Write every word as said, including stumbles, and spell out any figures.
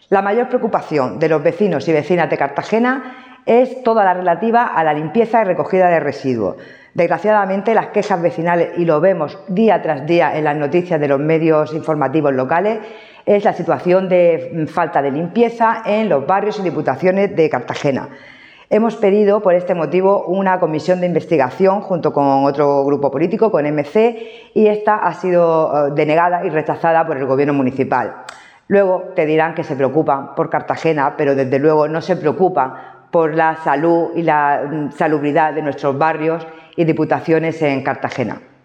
La mayor preocupación de los vecinos y vecinas de Cartagena es toda la relativa a la limpieza y recogida de residuos. Desgraciadamente, las quejas vecinales, y lo vemos día tras día en las noticias de los medios informativos locales, es la situación de falta de limpieza en los barrios y diputaciones de Cartagena. Hemos pedido por este motivo una comisión de investigación junto con otro grupo político, con M C, y esta ha sido denegada y rechazada por el gobierno municipal. Luego te dirán que se preocupan por Cartagena, pero desde luego no se preocupan por la salud y la salubridad de nuestros barrios y diputaciones en Cartagena.